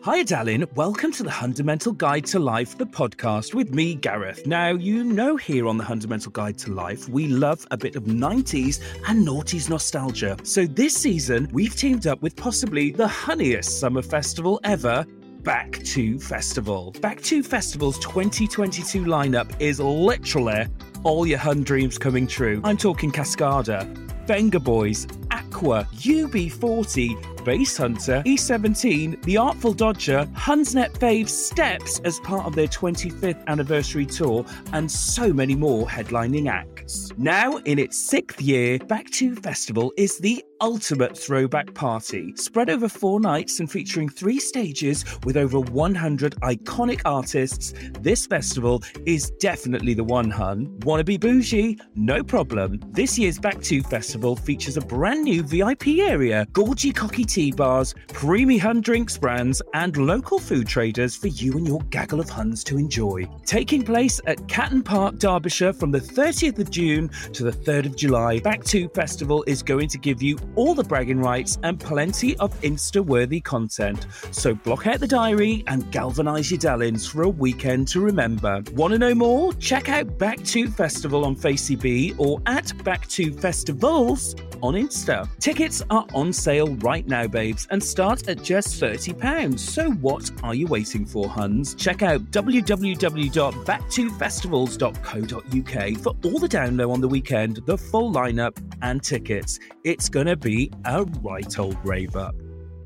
Hi, darling. Welcome to the Fundamental Guide to Life, the podcast with me, Gareth. Now, you know here on the Fundamental Guide to Life, we love a bit of 90s and noughties nostalgia. So this season, we've teamed up with possibly the honeyest summer festival ever, Back to Festival. Back to Festival's 2022 lineup is literally all your hun dreams coming true. I'm talking Cascada, Vengaboys, Aqua, UB40, Bass Hunter, E17, The Artful Dodger, Hunsnet Fave Steps as part of their 25th anniversary tour, and so many more headlining acts. Now, in its 6th year, Back to Festival is the ultimate throwback party, spread over 4 nights and featuring 3 stages with over 100 iconic artists. This festival is definitely the one, hun. Wanna be bougie? No problem. This year's Back to Festival features a brand new VIP area, gorgy cocky tea bars, preemie hun drinks brands, and local food traders for you and your gaggle of huns to enjoy. Taking place at Catton Park, Derbyshire from the 30th of June to the 3rd of July, Back to Festival is going to give you all the bragging rights and plenty of Insta-worthy content. So block out the diary and galvanise your darlings for a weekend to remember. Want to know more? Check out Back to Festival on FaceB or at Back to Festivals on Insta. Tickets are on sale right now, babes, and start at just £30. So what are you waiting for, huns? Check out www.backtofestivals.co.uk for all the down low on the weekend, the full lineup and tickets. It's gonna be a right old rave up.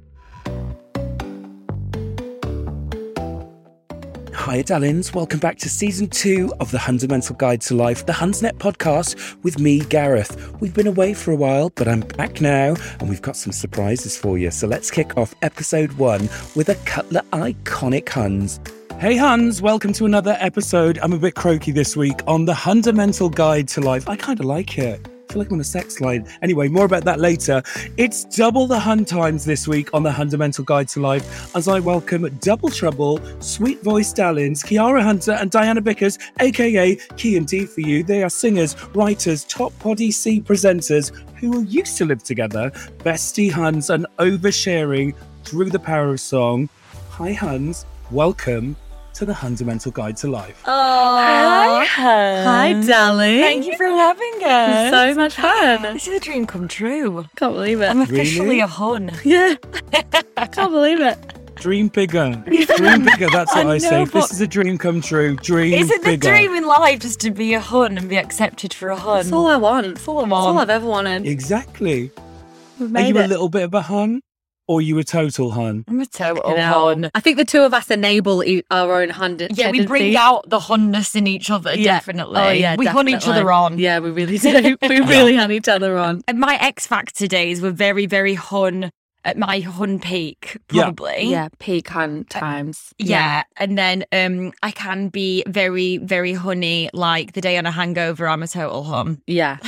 Hi, darlings. Welcome back to Season 2 of the Fundamental Guide to Life, the Hunsnet podcast with me, Gareth. We've been away for a while, but I'm back now, and we've got some surprises for you. So let's kick off Episode 1 with a couple of iconic huns. Hey, huns. Welcome to another episode. I'm a bit croaky this week on the Fundamental Guide to Life. I kind of like it. I feel like I'm on a sex line. Anyway, more about that later. It's double the hun times this week on the Fundamental Guide to Life as I welcome Double Trouble, Sweet Voice Dallins, Kiara Hunter and Diana Bickers, aka Key and D for you. They are singers, writers, top Poddy C presenters who used to live together, bestie huns and oversharing through the power of song. Hi huns, welcome to the Fundamental Guide to Life. Oh, hi, hun. Hi, darling. Thank you for having us. So much fun. This is a dream come true. Can't believe it. I'm officially Really? a hun. Yeah. Can't believe it. Dream bigger. Dream bigger, that's what I say. If but- this is a dream come true, dream Isn't the bigger. dream in life just to be a hun and be accepted for a hun? That's all I want. That's all I That's all want. I've ever wanted. Exactly. We've Are made you a it. little bit of a hun? Or are you a total hun? I'm a total You know, hun. I think the two of us enable our own hundred. Yeah, we bring out the hunness in each other, definitely. Oh, yeah, we hun each definitely. other on. Yeah, we really do. We really had each other on. And my X Factor days were very, very hun at my hun peak, probably. Yeah, peak hunt times. Yeah. And then I can be very, very honey, like the day on a hangover, I'm a total hun. Yeah.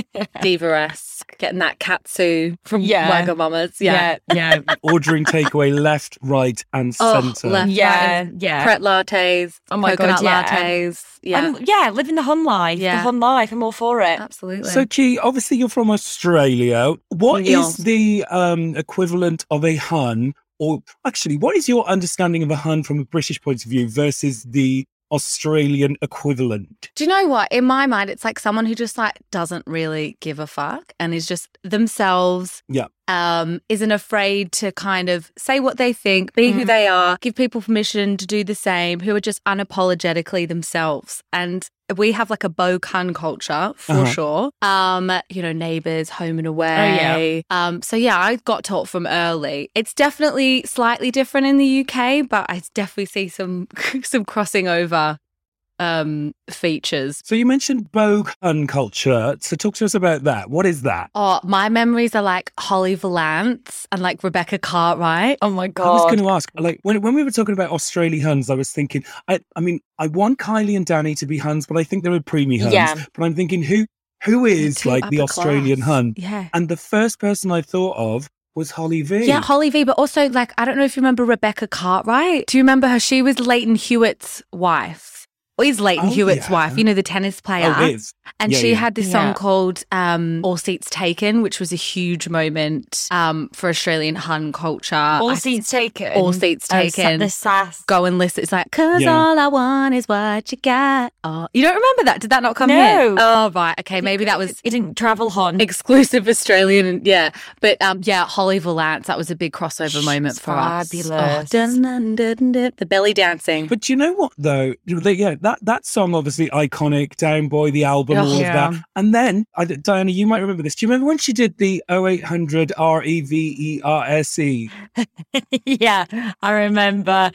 Diva-esque. Getting that katsu from Yeah. Wagamamas. Yeah. Ordering takeaway left, right, and Oh, centre. left. Yeah. Yeah. Pret lattes. Oh my coconut God, yeah. lattes. Yeah. Living the hun life. Yeah. The hun life. I'm all for it. Absolutely. So, Key, obviously you're from Australia. What Yes. is the equivalent of a hun? Or actually, what is your understanding of a hun from a British point of view versus the Australian equivalent? Do you know what? In my mind, it's like someone who just like doesn't really give a fuck and is just themselves. Yeah. Isn't afraid to kind of say what they think, be who they are, give people permission to do the same, who are just unapologetically themselves. And we have like a Bo Kun culture for sure. Neighbours, home and away. So yeah, I got taught from early. It's definitely slightly different in the UK, but I definitely see some crossing over features. So you mentioned Bo Kun culture. So talk to us about that. What is that? Oh, my memories are like Holly Valance and like Rebecca Cartwright. Oh my I was God. going to ask, like, when we were talking about Australian huns, I was thinking, I mean, I want Kylie and Danny to be huns, but I think they're preemie huns. Yeah. But I'm thinking, who is Too like the upper Australian class. hun? Yeah. And the first person I thought of was Holly V. Yeah, Holly V, but also like, I don't know if you remember Rebecca Cartwright. Do you remember her? She was Leighton Hewitt's wife. is Leighton Hewitt's wife, you know, the tennis player. Oh, is. And she had this song called All Seats Taken, which was a huge moment for Australian hun culture. All Seats Taken. All Seats Taken. The sass. Go and listen. It's like, 'cause all I want is what you got. Oh, you don't remember that? Did that not come here? Oh, right. Okay, maybe that was... It didn't travel on. Exclusive Australian, But Holly Valance, that was a big crossover moment for us. Fabulous. The belly dancing. But do you know what, though? That song, obviously iconic, Down Boy, the album, all of that. And then, Diana, you might remember this. Do you remember when she did the 0800 REVERSE? Yeah, I remember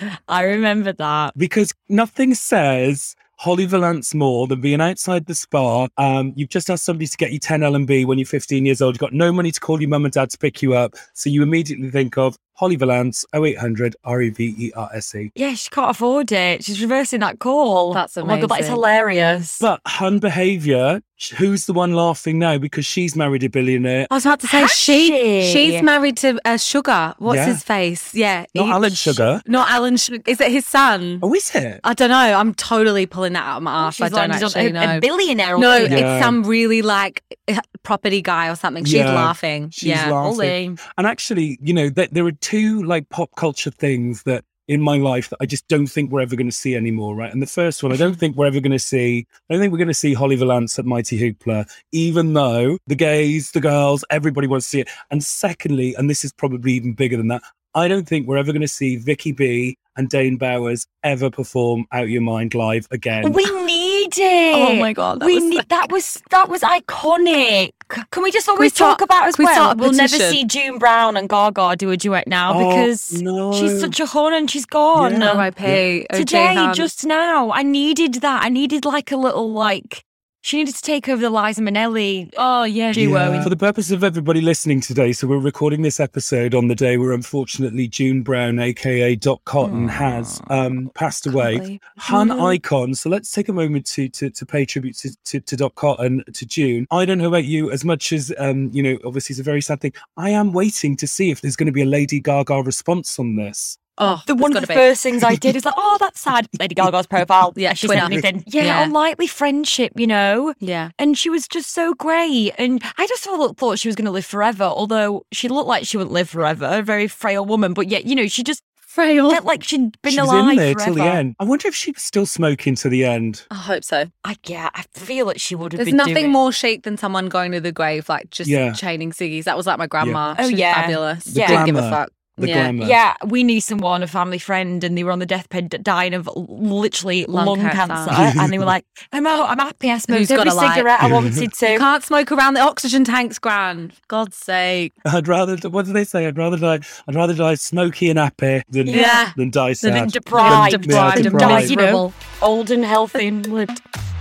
that. Because nothing says Holly Valance more than being outside the spa. You've just asked somebody to get you 10 L&B when you're 15 years old. You've got no money to call your mum and dad to pick you up. So you immediately think of Holly Valance, 0800 REVERSE. Yeah, she can't afford it. She's reversing that call. That's amazing. Oh my God, that's hilarious. But hun behaviour, who's the one laughing now? Because she's married a billionaire. I was about to say, she's married to Sugar. What's his face? Yeah. Not Alan Sugar. Not Alan Sugar. Is it his son? Oh, is it? I don't know. I'm totally pulling that out of my arse. I don't actually know. A billionaire. No, it's some really property guy or something. She's laughing. She's laughing. And actually, you know, there are two pop culture things that in my life that I just don't think we're ever going to see anymore, right? And the first one, I don't think we're going to see Holly Valance at Mighty Hoopla, even though the gays, the girls, everybody wants to see it. And secondly, and this is probably even bigger than that, I don't think we're ever going to see Vicky B and Dane Bowers ever perform Out Your Mind live again. We need it. Oh my God, that was iconic. Can we just always talk about as well? We'll never see June Brown and Gaga do a duet now because she's such a hun and she's gone. Yeah. R.I.P. Today, just now, I needed that. I needed a little she needed to take over the Liza Minnelli duo. For the purpose of everybody listening today, so we're recording this episode on the day where unfortunately June Brown, aka Dot Cotton, has passed away. Hun icon. So let's take a moment to pay tribute to Dot Cotton, to June. I don't know about you, as much as obviously it's a very sad thing. I am waiting to see if there's going to be a Lady Gaga response on this. Oh, one of the first things I did is that's sad. Lady Gaga's profile. Yeah, she said anything. Yeah, unlikely friendship, you know? Yeah. And she was just so great. And I just thought she was going to live forever, although she looked like she wouldn't live forever. A very frail woman. But yet, she just felt like she'd been alive in there forever. Till the end. I wonder if she was still smoking to the end. I hope so. I feel like she would have been. There's nothing more chic than someone going to the grave, chaining ciggies. That was like my grandma. Yeah. She was fabulous. She didn't give a fuck. Glamour. Yeah, we knew someone, a family friend, and they were on the deathbed dying of literally lung cancer. And they were like, I'm happy I smoked every cigarette I wanted to. You can't smoke around the oxygen tanks, Gran. For God's sake. What do they say? I'd rather die smoky and happy than die sad. Than deprived. Deprived. Old and healthy and lived.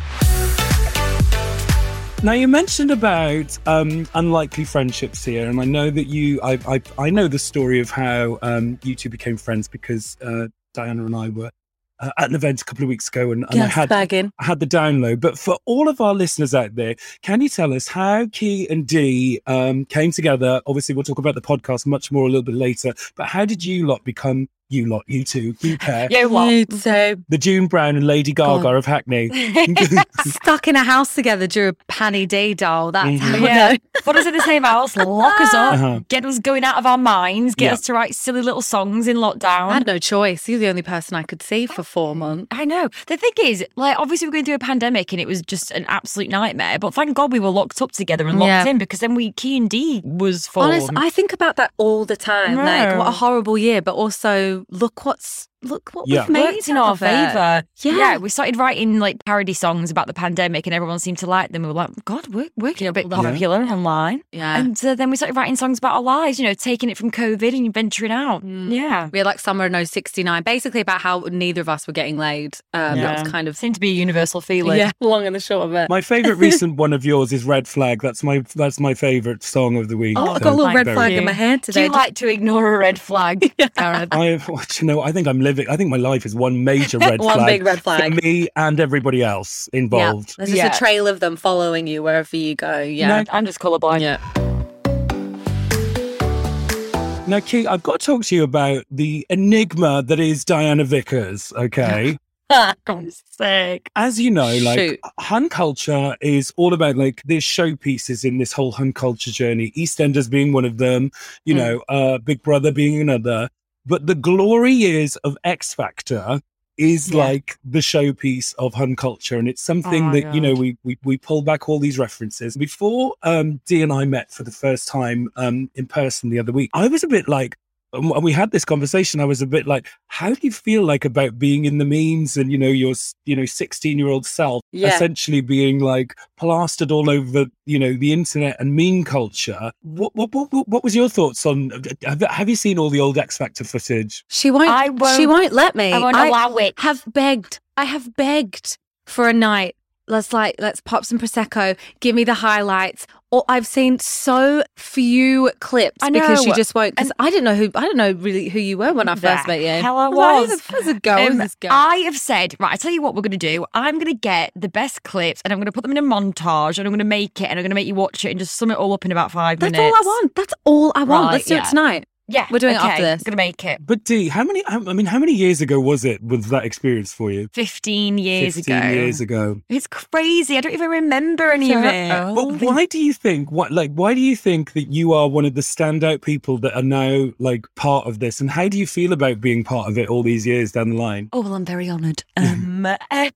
Now, you mentioned about unlikely friendships here, and I know that I know the story of how you two became friends because Diana and I were at an event a couple of weeks ago, and I had the download. But for all of our listeners out there, can you tell us how Key and Dee came together? Obviously, we'll talk about the podcast much more a little bit later, but how did you lot become you two pair? Yeah, what? So the June Brown and Lady Gaga of Hackney. Stuck in a house together, drew a Panny D doll. That's how we know. Put us in the same house, lock us up, get us going out of our minds, get us to write silly little songs in lockdown. I had no choice. You're the only person I could see for 4 months. I know. The thing is, obviously we're going through a pandemic and it was just an absolute nightmare. But thank God we were locked up together and locked in, because then Key and Dee was formed. Honest, I think about that all the time. Like, what a horrible year, but also look what we've made in our favour. Yeah, we started writing parody songs about the pandemic, and everyone seemed to like them. We were like, God, we're getting a bit popular online. Yeah, and then we started writing songs about our lives. Taking it from COVID and venturing out. Yeah, we had Summer of '69, basically about how neither of us were getting laid. That was kind of seemed to be a universal feeling. Yeah, long and the short of it. My favourite recent one of yours is Red Flag. That's my favourite song of the week. Oh, I've got a little red flag in my head today. Do you like to ignore a red flag, Karen? I think my life is one major red flag. One big red flag. For me and everybody else involved. Yeah. There's just a trail of them following you wherever you go. Yeah. No, I'm just colourblind. Yeah. Now, Kate, I've got to talk to you about the enigma that is Diana Vickers, okay? I'm sick. As you know, like Hun culture is all about like there's showpieces in this whole Hun culture journey. EastEnders being one of them, you know, Big Brother being another. But the glory years of X Factor is like the showpiece of Hun culture, and it's something that you know we pull back all these references. Before Dee and I met for the first time in person the other week, I was a bit like, and we had this conversation, I was a bit like, how do you feel like about being in the memes and, you know, your 16-year-old self essentially being like plastered all over, you know, the internet and meme culture? What was your thoughts on, have you seen all the old X Factor footage? She won't let me. I won't allow it. I have begged for a night. Let's pop some Prosecco. Give me the highlights. Or I've seen so few clips because she just won't. Because I didn't know really who you were when I first met you. Hell, I was. How's it going? I have said, right, I tell you what we're going to do. I'm going to get the best clips and I'm going to put them in a montage and I'm going to make it and I'm going to make you watch it and just sum it all up in about 5 minutes. That's all I want. That's all I want. Right, Let's do it tonight. Yeah, we're doing it after this. I'm going to make it. But Dee, how many years ago was that experience for you? 15 years ago. 15 years ago. It's crazy. I don't even remember any of it. But why do you think that you are one of the standout people that are now like part of this? And how do you feel about being part of it all these years down the line? Oh, well, I'm very honoured. I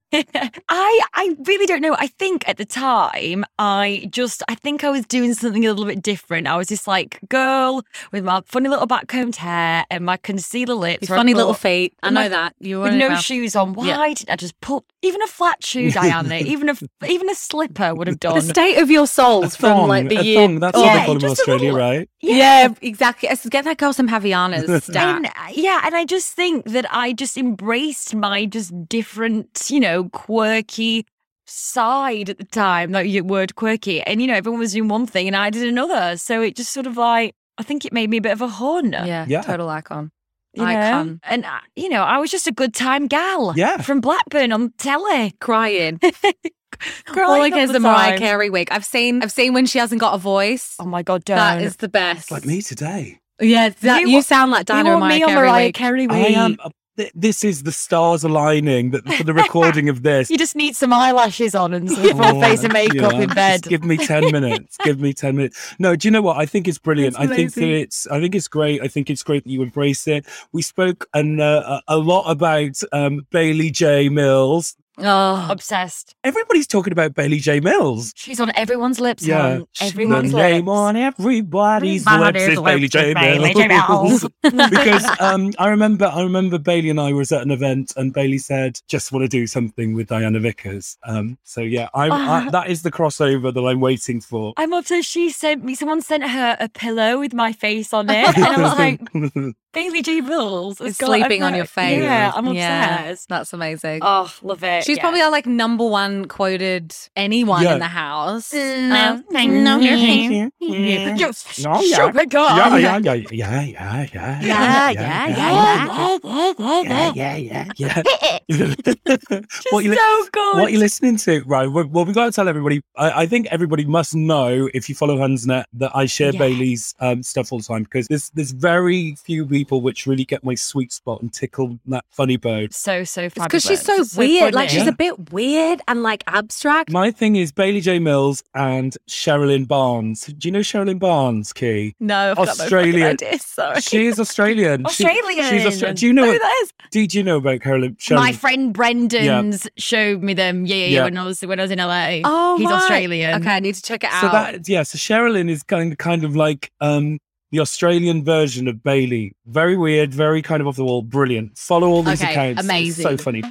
really don't know. I think at the time, I think I was doing something a little bit different. I was this like girl with my funny little backcombed hair and my concealer lips. Funny little feet. I know that. You with no shoes on. Why didn't I just put even a flat shoe, Diana? even a slipper would have done. The state of your souls from like the year. Thong, that's what they call them in Australia, right? Yeah, exactly. Get that girl some Havianas. And I just think that I just embraced my just different, you know, quirky side at the time. Like your word quirky, and you know, everyone was doing one thing and I did another. So it just sort of like, I think it made me a bit of a Hun. Yeah. Total icon. Icon. And, you know, I was just a good time gal from Blackburn on telly. Crying. All against the Mariah Carey wig. I've seen when she hasn't got a voice. Oh my God, don't. That is the best. It's like me today. Yeah, you sound like Diana you want me on Mariah Carey wig. I am. This is the stars aligning for the recording of this. You just need some eyelashes on and some full face of makeup in bed. Just give me 10 minutes. Give me 10 minutes. No, do you know what? I think it's brilliant. I think it's great. I think it's great that you embrace it. We spoke a lot about Bailey J. Mills. Oh, obsessed. Everybody's talking about Bailey J. Mills. She's on everyone's lips. Yeah, everyone's the name on everybody's lips is Bailey J. Mills. Because I remember Bailey and I was at an event and Bailey said, "Just want to do something with Diana Vickers." So yeah, that is the crossover that I'm waiting for. I'm obsessed. Someone sent her a pillow with my face on it, and I was like, Bailey J. Mills is sleeping on your face. Yeah, I'm obsessed. That's amazing. Oh, love it. She's probably our like number one quoted anyone in the house. No, thank you. Just Yeah. So good. What you're listening to, right? Well, we've got to tell everybody. I think everybody must know, if you follow Hunsnet, that I share Bailey's stuff all the time, because there's very few people which really get my sweet spot and tickle that funny bone. So fabulous. Because she's so weird. Like she's a bit weird and like abstract. My thing is Bailey J. Mills and Sherilyn Barnes. Do you know Sherilyn Barnes, Key? No, I've Australian. got no idea. Sorry. She is Australian. She's Australian. Do you know who that is? Do you know about Sherilyn? My friend Brendan's showed me them. Yeah. When I was in LA. Oh, he's Australian. Okay, I need to check it out. So Sherilyn is kind of like the Australian version of Bailey. Very weird, very kind of off the wall. Brilliant. Follow all these accounts. Amazing. It's so funny.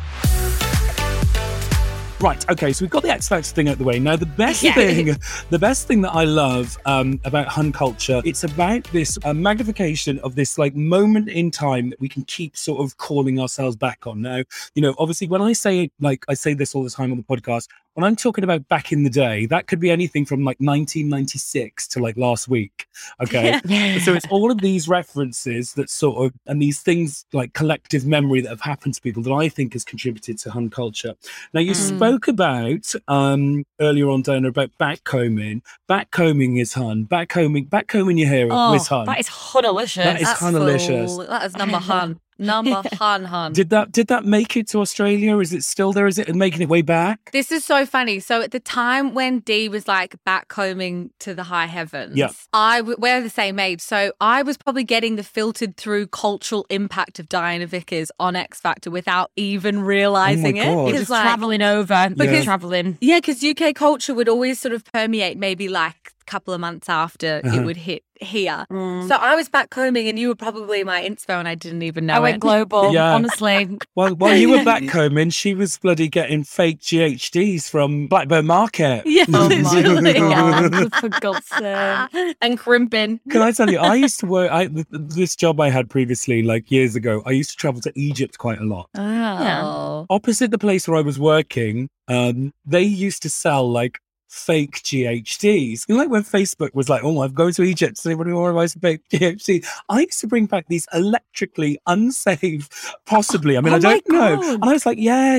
Right, okay, so we've got the X Factor thing out the way. Now, the best thing that I love about Hun culture, it's about this magnification of this like moment in time that we can keep sort of calling ourselves back on. Now, you know, obviously when I say this all the time on the podcast, when I'm talking about back in the day, that could be anything from like 1996 to like last week. Okay. So it's all of these references that sort of, and these things like collective memory that have happened to people that I think has contributed to Hun culture. Now, you spoke about earlier on, Diana, about backcombing. Backcombing is Hun. Backcombing your hair is Hun. That is Hunalicious. That is Hunalicious. That is number Hun. Number hun. Did that make it to Australia? Is it still there? Is it making its way back? This is so funny. So at the time when Dee was like backcombing to the high heavens, we're the same age. So I was probably getting the filtered through cultural impact of Diana Vickers on X Factor without even realizing it. God. Because traveling over, because traveling. Yeah, because UK culture would always sort of permeate maybe like a couple of months after it would hit here. So I was backcombing and you were probably my inspo and I didn't even know I went global, honestly. While you were backcombing, she was bloody getting fake GHDs from Blackburn Market. Yeah, Oh my literally. God, for God's sake. And crimping. Can I tell you, I used to work, this job I had previously, like years ago, I used to travel to Egypt quite a lot. Oh. Opposite the place where I was working, they used to sell like fake GHDs. You know, like when Facebook was like, oh, I'm going to Egypt. Does anybody want to buy some fake GHD? I used to bring back these electrically unsafe, possibly. I mean, I don't know. And I was like, yeah.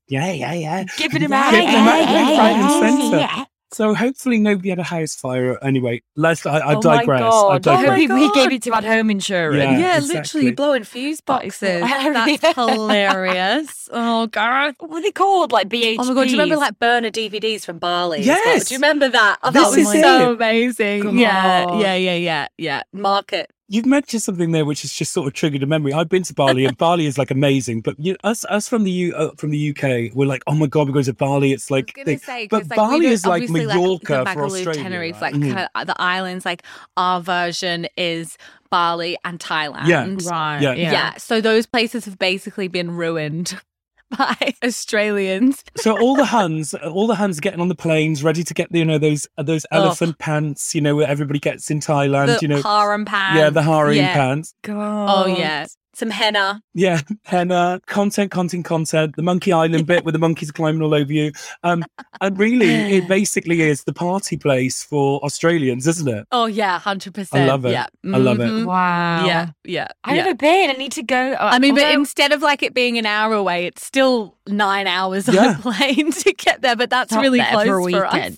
Giving him out. Right and centre. So hopefully nobody had a house fire. Anyway, I digress. I hope he gave it to at home insurance. Yeah, exactly. literally blowing fuse boxes. That's hilarious. Oh, Gareth. What were they called? Like BHPs? Oh my God, do you remember like burner DVDs from Bali? Yes. Do you remember that? Oh, This that was is so it. amazing. Come Yeah. on. Market. You've mentioned something there which has just sort of triggered a memory. I've been to Bali and Bali is like amazing, but us from the UK, we're like, oh my God, we're going to Bali. It's like, I was going to say, but like, Bali we is like obviously, Mallorca like, for Australia. Tenerife, right? like kind of the islands. Like our version is Bali and Thailand. Yeah. Right. Yeah. So those places have basically been ruined by Australians. So all the Huns getting on the planes, ready to get those elephant pants, where everybody gets in Thailand, The harem pants. Yeah, the harem pants. God. Oh, yeah. Some henna. Yeah, henna, content. The Monkey Island bit where the monkeys are climbing all over you. And really, it basically is the party place for Australians, isn't it? Oh, yeah, 100%. I love it. Yeah. I love it. Wow. Yeah. I've never been. I need to go. I mean, but instead of like it being an hour away, it's still 9 hours on a plane to get there. But that's really close for us.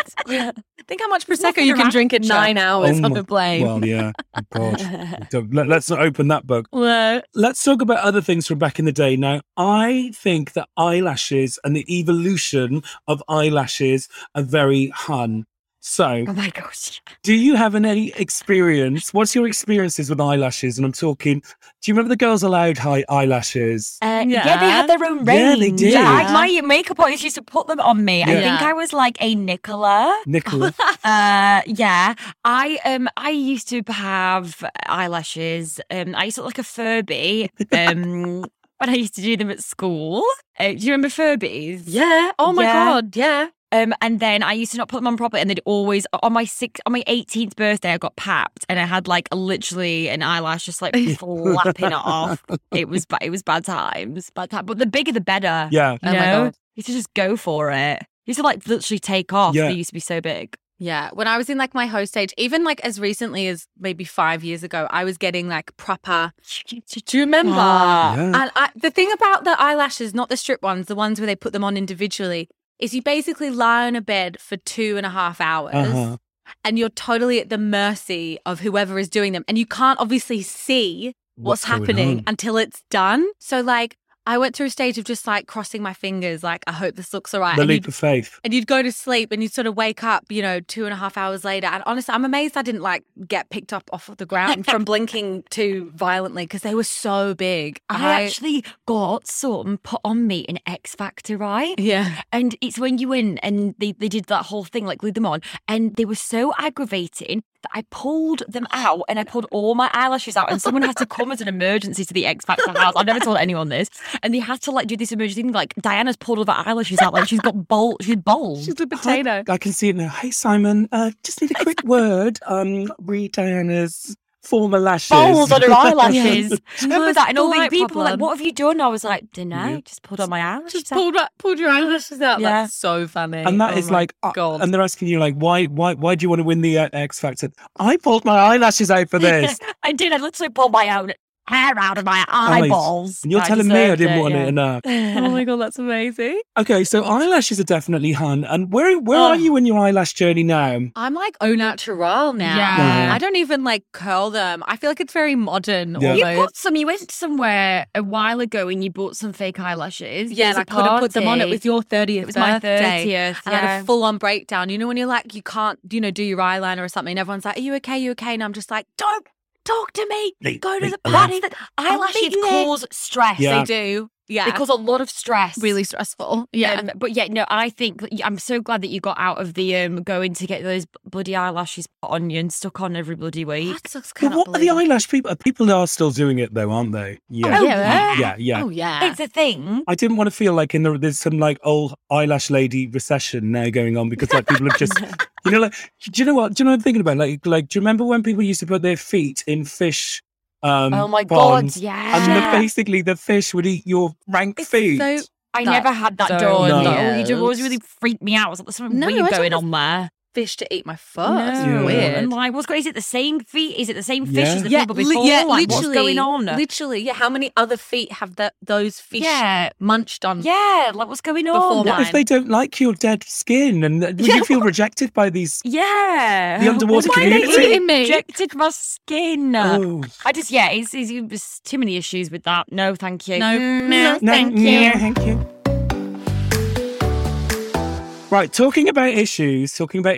Think how much Prosecco you can drink in 9 hours on a plane. Well, yeah. Oh, God. Let's not open that book. Let's talk about other things from back in the day. Now, I think that eyelashes and the evolution of eyelashes are very Hun. So, oh my gosh. Do you have any experience? What's your experiences with eyelashes? And I'm talking, do you remember the Girls Aloud eyelashes? Yeah, they had their own range. Yeah, they did. My makeup artist used to put them on me. I think I was like a Nicola. Yeah. I used to have eyelashes. I used to look like a Furby. When I used to do them at school. Do you remember Furbies? Yeah. Oh my God. Yeah. And then I used to not put them on properly, and they'd always on my 18th birthday I got papped, and I had like literally an eyelash just like flapping it off. It was bad times, but the bigger the better. Yeah. Oh my God. You used to just go for it. You used to like literally take off. Yeah. They used to be so big. Yeah, when I was in like my host stage, even like as recently as maybe 5 years ago, I was getting like proper. Do you remember? Yeah. And the thing about the eyelashes, not the strip ones, the ones where they put them on individually, is you basically lie on a bed for 2.5 hours and you're totally at the mercy of whoever is doing them. And you can't obviously see what's happening until it's done. So like I went through a stage of just like crossing my fingers, like, I hope this looks all right. The leap of faith. And you'd go to sleep and you'd sort of wake up, 2.5 hours later. And honestly, I'm amazed I didn't like get picked up off of the ground from blinking too violently because they were so big. I actually got some put on me in X Factor, right? Yeah. And it's when you win and they did that whole thing, like glued them on, and they were so aggravating that I pulled them out and I pulled all my eyelashes out, and someone had to come as an emergency to the X Factor house. I've never told anyone this. And they had to like do this emergency thing, like Diana's pulled all the eyelashes out, like she's got bald. She's a potato. I can see it now. Hey Simon, just need a quick word. Read Diana's former lashes. Balls on her eyelashes. Remember that? And all these Slight people were like, problem. what have you done? I was like, dunno, just pulled on my eyelashes. Just pulled your eyelashes out. Yeah. That's so funny. And that is like, God. and they're asking you like, why do you want to win the X Factor? I pulled my eyelashes out for this. I did. I literally pulled my own hair out of my eyeballs. And you're I telling me I deserved didn't it, want yeah. it enough. Oh my God, that's amazing. Okay, so eyelashes are definitely hun. And where are you in your eyelash journey now? I'm like au natural now. Yeah. I don't even like curl them. I feel like it's very modern Yeah. You almost. bought some. You went somewhere a while ago and you bought some fake eyelashes. Yeah, It and was I a could have put them on. It party. was your 30th It was my birthday. 30th. And I had yeah. a full-on breakdown. You know when you're like, you can't, do your eyeliner or something. And everyone's like, are you okay? You okay? And I'm just like, don't talk to me. Go to the party. Eyelashes cause stress. Yeah. They do. Yeah. They cause a lot of stress. really stressful. Yeah. But yeah, no, I think I'm so glad that you got out of the going to get those bloody eyelashes put on you and stuck on every bloody week. That sucks. But what are the eyelash people? People are still doing it though, aren't they? Yeah. Oh, yeah. Yeah. Oh, yeah. It's a thing. I didn't want to feel like there's some like old eyelash lady recession now going on because like people have just, like, do you know what? Do you know what I'm thinking about? Like, do you remember when people used to put their feet in fish? Oh my ponds, God, yeah. And basically the fish would eat your rank feet. So I never had that so done. No. It always really freaked me out. I was like, there's something No, weird I don't going have on there. fish to eat my foot. Yeah. Weird. And like, is it the same feet? Is it the same fish Yeah. as the people before? Like, what's going on? Literally, yeah. How many other feet have those fish Yeah. munched on? Yeah, like what's going Before on? mine. What if they don't like your dead skin and would you feel rejected by these? Yeah. The underwater Why are they community? eating me? rejected my skin. Oh. I just, it's too many issues with that. No, thank you. No. no, No, thank yeah, you. thank you. Right, talking about issues.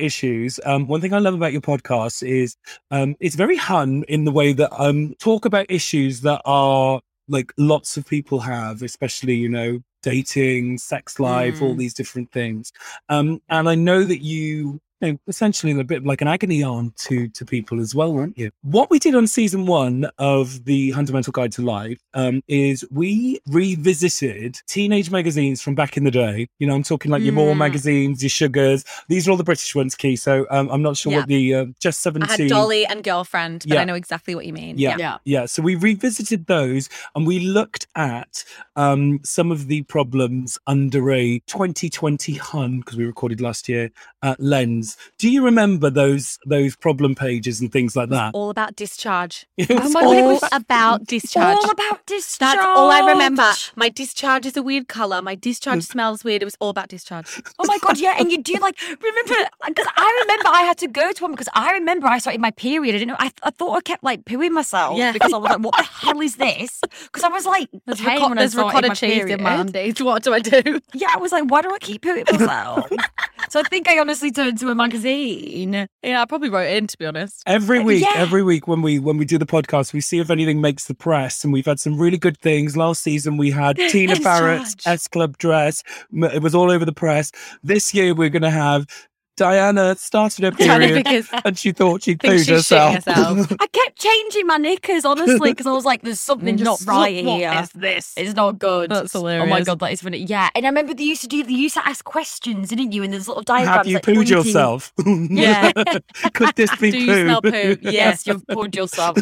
One thing I love about your podcast is it's very hun in the way that talk about issues that are like lots of people have, especially dating, sex life, all these different things. And I know that you essentially a bit like an agony aunt to people as well, weren't you? What we did on season 1 of the Fundamental Guide to Life is we revisited teenage magazines from back in the day. I'm talking like your More magazines, your Sugars. These are all the British ones, Key. So I'm not sure what the Just 17. I had Dolly and Girlfriend, but Yeah. I know exactly what you mean. Yeah. So we revisited those and we looked at some of the problems under a 2020 hun, because we recorded last year, lens. Do you remember those problem pages and things like that? All about discharge. It was my God, it all- was about discharge. All about discharge. That's all I remember. My discharge is a weird colour. My discharge smells weird. It was all about discharge. Oh my God, yeah. And you do remember, because I remember I had to go to one because I remember I started my period. I didn't know, I thought I kept like pooing myself because I was like, what the hell is this? Because I was like, There's 10 when I ricotta started my cheese period. in my undies. What do I do? Yeah, I was like, why do I keep pooing myself? So I think I honestly turned to a magazine. Yeah, I probably wrote it in, to be honest. Every week Yeah. when we do the podcast, we see if anything makes the press, and we've had some really good things. Last season we had Tina Barrett's S Club dress; it was all over the press. This year we're going to have Diana started her period because and she thought she thinks pooed she's shitting herself. herself. I kept changing my knickers, honestly, because I was like, there's something not right What here. is this? It's not good. That's Oh my hilarious. God, that is funny. Yeah. And I remember they used to ask questions, didn't you? And there's little diagrams. Have you like, pooed pointing. yourself? Yeah. Could this be Do poo? you smell poo? Yes, you've pooed yourself.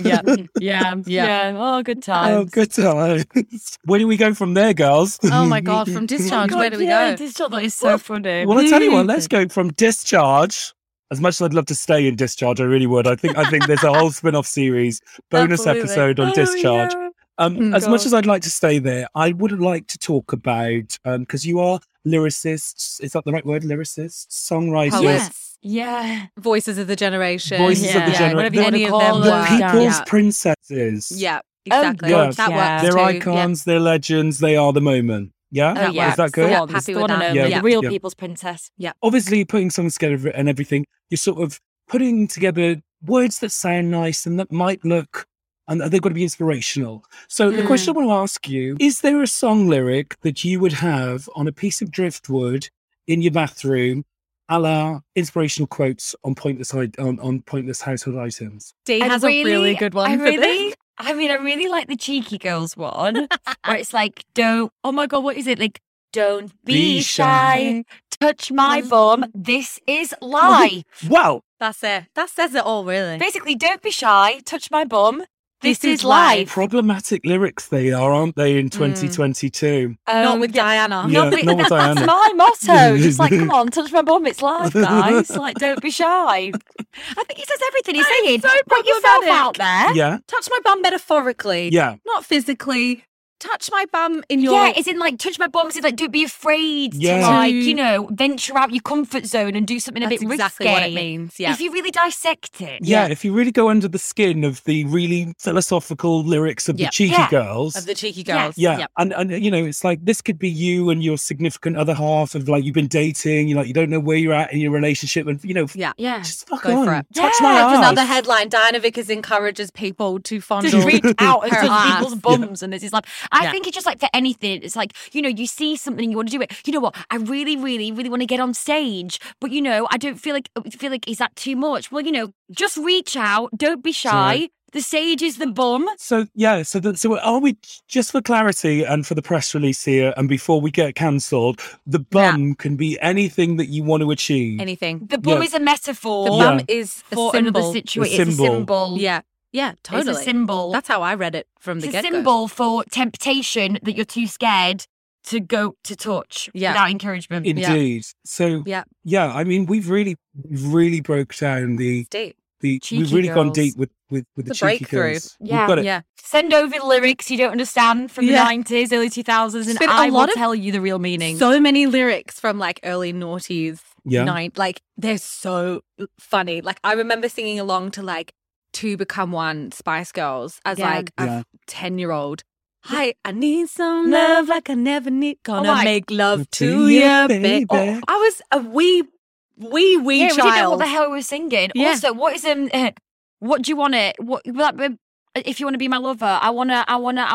Yeah. Oh, good times. Oh, good times. Where do we go from there, girls? Oh my God, from Oh my discharge, God, where do we yeah, go? Discharge, that is so funny. Well, I tell you what, let's go from discharge. As much as I'd love to stay in discharge, I really would. I think there's a whole spin-off series, bonus Absolutely. episode on discharge. yeah. As much as I'd like to stay there, I would like to talk about because you are lyricists. Is that the right word? Lyricists, songwriters, Poets. Yeah. Voices of the generation. Voices of the generation. Whatever you want Any to of them call the work. them. people's Yeah. princesses. Yeah, Oh, exactly. God, That yeah. works They're too. icons, they're legends, they are the moment. Yeah? Oh, yeah. Is that good? Yeah, Happy happy with with that. that. Yeah. The real Yeah. people's princess. Obviously, putting songs together and everything, you're sort of putting together words that sound nice and that might look, and they've got to be inspirational. So the question I want to ask you, is there a song lyric that you would have on a piece of driftwood in your bathroom, a la inspirational quotes on pointless household items? Dee has a really good one for this. I really like the Cheeky Girls one, where it's like, oh my God, what is it? Like, don't be shy, touch my bum, this is lie. Wow. That's it. That says it all, really. Basically, don't be shy, touch my bum, This is life. Problematic lyrics they are, aren't they, in 2022? Not with Diana. Yeah, not with Diana. That's my motto. Just like, come on, touch my bum. It's live, guys. Like, don't be shy. I think he says everything. He's saying, so put yourself problematic. out there. Yeah. Touch my bum metaphorically. Yeah. Not physically. Touch my bum in your... Yeah, it's in like touch my bum. It's like don't be afraid Yeah. to like, you know, venture out your comfort zone and do something a That's bit exactly risky. what it means. Yeah. If you really dissect it. Yeah, if you really go under the skin of the really philosophical lyrics of the cheeky Yeah. girls. Of the cheeky girls. Yeah, Yep. and you know, it's like this could be you and your significant other half of like you've been dating, you like you don't know where you're at in your relationship, and you know, Yeah. Yeah. just fuck Go on, for it. touch Yeah, my just ass. Another headline, Diana Vickers encourages people to fondle Just reach out and her touch ass. people's bums and this is like I Yeah. think it's just like for anything. It's like, you know, you see something and you want to do it. You know what? I really, really, really want to get on stage, but you know, I don't feel like is that too much? Well, you know, just reach out. Don't be shy. Right. The stage is the bum. So yeah, so are we, just for clarity and for the press release here, and before we get cancelled, the bum can be anything that you want to achieve. Anything. The bum Yeah. is a metaphor. The Yeah. bum is a for another symbol. situation. A It's a symbol. symbol. Yeah. Yeah, totally. It's a symbol. That's how I read it from the It's a get-go. symbol for temptation that you're too scared to go to touch Yeah. without encouragement. Indeed. So Yeah. I mean, we've really broke down It's deep. we've Cheeky really gone girls. deep with the a cheeky breakthrough. girls. Yeah. We've got it. Yeah. Send over the lyrics you don't understand from Yeah. the 90s, early 2000s, and Been a I will lot of- tell you the real meaning. So many lyrics from like early noughties. Yeah. Like they're so funny. Like I remember singing along to like Two Become One Spice Girls as Yeah. like Yeah. a 10-year-old. Hi, I need some love like I never need. Gonna my- make love To to you, you, baby. baby. I was a wee yeah, we didn't know child. what the hell we were singing. Yeah. Also, what is what do you want it? What if you want to be my lover? I wanna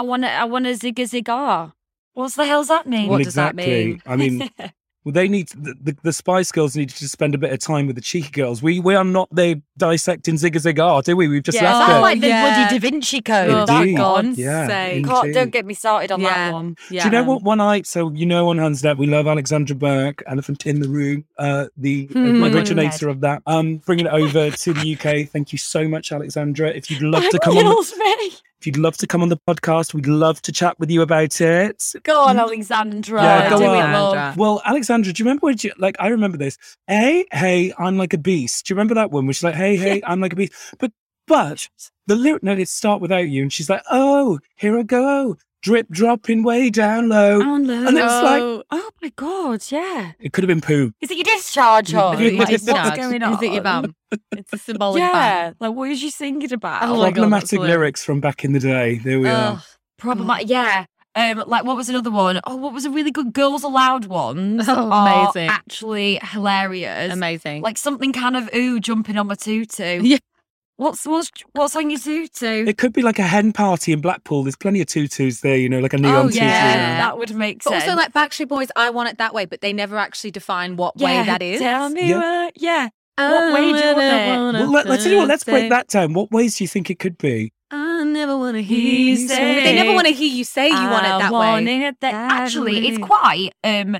zigga zigga. What's the hell's that mean? What does that exactly. mean? I mean, well, they need the Spice Girls need to spend a bit of time with the cheeky girls. We are not there dissecting Zigga Zigga, do we? We've just Yeah. left Sounds it. like the Yeah. bloody Da Vinci Code. Oh, That Indeed. gone. Yeah, sake. indeed. Don't get me started on Yeah. that one. Yeah. Do you know what one so you know on Hands Dead we love Alexandra Burke, Elephant in the Room, the originator of that. Bringing it over to the UK. Thank you so much, Alexandra. If you'd love to come on, Kills me. if you'd love to come on the podcast, we'd love to chat with you about it. Go on, Alexandra. Yeah, go Do on. it, love. Alexandra. Well, Alexandra, do you remember when I remember this. Hey, I'm like a beast. Do you remember that one? Where she's like, hey, I'm like a beast. But the lyric notes start without you, and she's like, oh, here I go, drip dropping way down low. And it's like, Oh my God, yeah. it could have been poo. Is it your discharge, hon? Is it your Like, discharge? what's going on? Is it your bum? It's a symbolic Yeah. Like, what is she singing about? Oh my God, Problematic that's hilarious. lyrics from back in the day. There we bum. are. Problematic. Yeah. Like, what was another one? Oh, what was a really good Girls Aloud one? Oh, are amazing. Actually hilarious. Amazing. Like something kind of jumping on my tutu. Yeah. What's on your tutu? It could be like a hen party in Blackpool. There's plenty of tutus there, you know, like a neon tutu. yeah. That would make But sense. also like Backstreet Boys, I Want It That Way, but they never actually define what way that is. Tell me Yeah. what. Yeah. What way do you want it? Well, let's tell you what. Let's break that down. What ways do you think it could be? I never want to hear He you say. say, They never want to hear you say you want it that way. Actually, it's quite